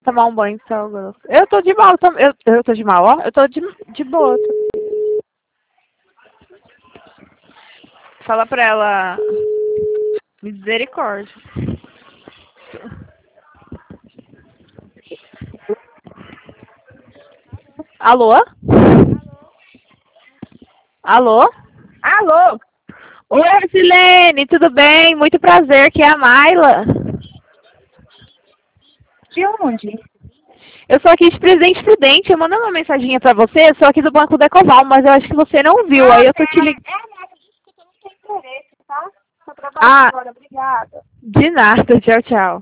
Tomar um banho de sal grosso. Eu tô de mal, eu tô de mal, ó. Eu tô de boa. Fala pra ela. Misericórdia. Alô? Alô? Alô? Oi, Silene, tudo bem? Muito prazer, que é a Mayla. De onde? Eu sou aqui de Presidente Prudente, eu mandei uma mensaginha pra você, eu sou aqui do Banco Decoval, mas eu acho que você não viu, aí eu tô te ligando. Nada, desculpa, não tem interesse, tá? Tô trabalhando Ah, agora, obrigada. de nada, tchau, tchau.